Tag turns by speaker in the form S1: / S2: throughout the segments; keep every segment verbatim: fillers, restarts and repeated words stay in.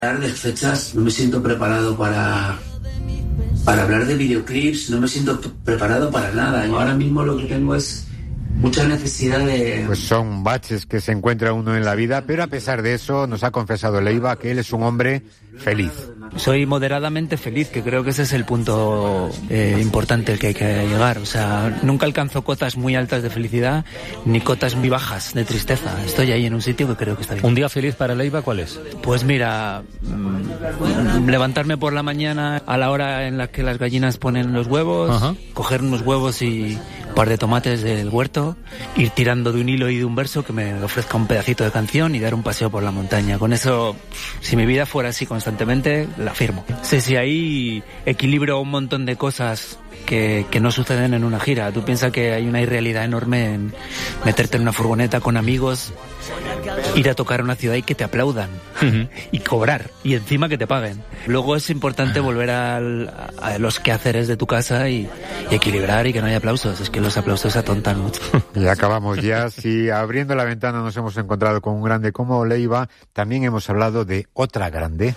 S1: hablar de fechas, no me siento preparado para, para hablar de videoclips, no me siento preparado para nada. Yo ahora mismo lo que tengo es mucha necesidad de...
S2: Pues son baches que se encuentra uno en la vida, pero a pesar de eso nos ha confesado Leiva que él es un hombre feliz.
S3: Soy moderadamente feliz, que creo que ese es el punto eh, importante al que hay que llegar. O sea, nunca alcanzo cotas muy altas de felicidad ni cotas muy bajas de tristeza. Estoy ahí en un sitio que creo que está bien.
S4: ¿Un día feliz para Leiva cuál es?
S3: Pues mira, mmm, levantarme por la mañana a la hora en la que las gallinas ponen los huevos, uh-huh. coger unos huevos y un par de tomates del huerto, ir tirando de un hilo y de un verso que me ofrezca un pedacito de canción y dar un paseo por la montaña. Con eso, si mi vida fuera así constantemente, la firmo. Sé si ahí equilibro un montón de cosas que, que no suceden en una gira. Tú piensas que hay una irrealidad enorme en meterte en una furgoneta con amigos, ir a tocar a una ciudad y que te aplaudan uh-huh. y cobrar y encima que te paguen. Luego es importante volver al, a los quehaceres de tu casa y, y equilibrar y que no haya aplausos. Es que los aplausos atontan mucho.
S2: Y acabamos ya. Si abriendo la ventana nos hemos encontrado con un grande como Leiva, también hemos hablado de otra grande.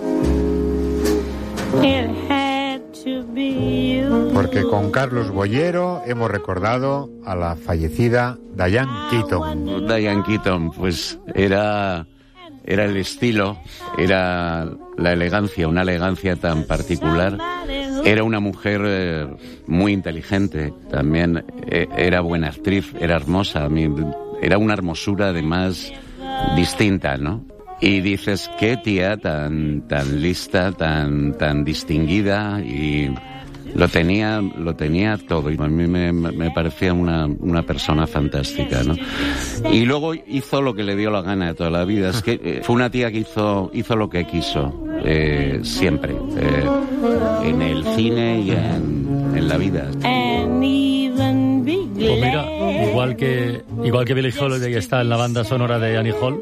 S2: Porque con Carlos Bollero hemos recordado a la fallecida Diane Keaton.
S5: Diane Keaton, pues era, era el estilo, era la elegancia, una elegancia tan particular. Era una mujer eh, muy inteligente, también eh, era buena actriz, era hermosa, a mí, era una hermosura además distinta, ¿no? Y dices, qué tía tan tan lista, tan tan distinguida, y lo tenía lo tenía todo, y a mí me, me parecía una, una persona fantástica, ¿no? Y luego hizo lo que le dio la gana de toda la vida. Es que eh, fue una tía que hizo hizo lo que quiso, eh, siempre, eh, en el cine y en, en la vida.
S4: Pues mira, igual que igual que Billie Holiday está en la banda sonora de Annie Hall,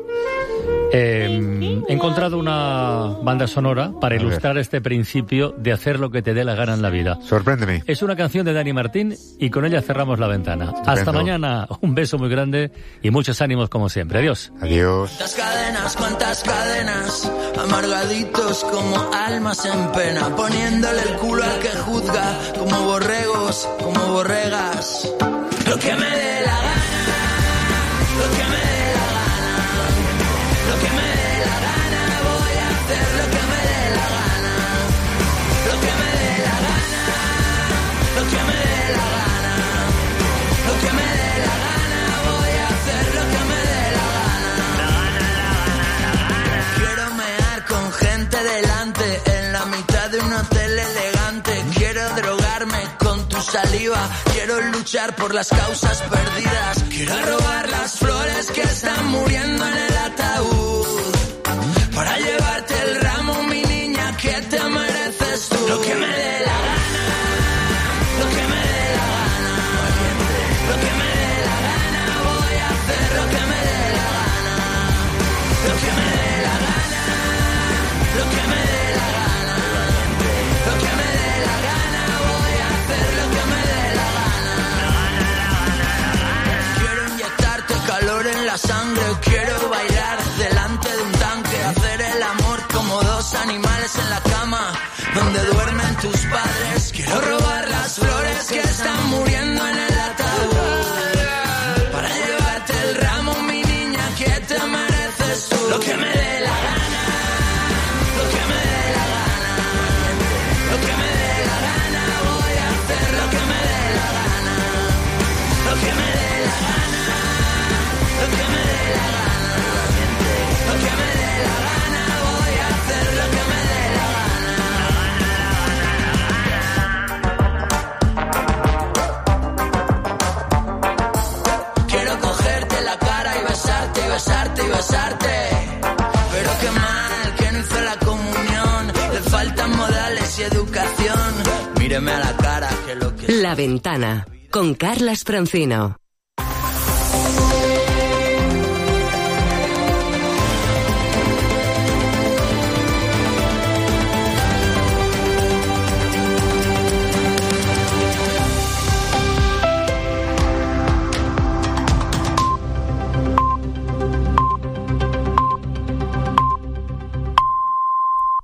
S4: Eh, he encontrado una banda sonora para ilustrar este principio de hacer lo que te dé la gana en la vida.
S2: Sorpréndeme.
S4: Es una canción de Dani Martín y con ella cerramos la ventana. Estupendo. Hasta mañana, un beso muy grande y muchos ánimos como siempre. Adiós.
S2: Adiós.
S6: Cuántas cadenas, cuántas cadenas, amargaditos como almas en pena, poniéndole el culo al que juzga, como borregos, como borregas. Lo que me dé la gana, lo que me dé la gana, lo que me dé la gana, voy a hacer lo que me dé la gana, lo que me dé la gana, lo que me dé la gana, lo que me dé la gana, voy a hacer lo que me dé la gana, la gana, la gana, la gana. Quiero mear con gente delante, en la mitad de un hotel elegante, quiero drogarme con tu saliva, quiero luchar por las causas perdidas, quiero robar las flores que están muriendo en el ataúd, para llevarte el ramo, mi niña, que te mereces tú. Lo que me dé la gana, lo que me dé la gana, lo que me dé la gana, voy a hacer lo que me dé la gana, lo que me dé la gana, lo que me dé la gana, lo que me dé la gana, voy a hacer lo que me dé la gana, la gana, la gana, la gana. Quiero inyectarte calor en la sangre, quiero bailar delante de un tanque, hacer el amor como dos animales en la cama donde duermen tus padres, quiero robar las flores que están muriendo en el ataúd, para llevarte el ramo, mi niña, que te mereces tú. Lo que me dé la gana, lo que me dé la gana, lo que me dé la gana, voy a hacer lo que me dé la gana, lo que me dé la gana, lo que me dé la gana, lo que me dé la gana, voy a hacer lo que me dé la gana, la gana, la gana. Quiero cogerte la cara y besarte y besarte y besarte, pero qué mal que no hizo la comunión, le faltan modales y educación, míreme a la cara que lo que...
S7: La Ventana con Carlas Francino.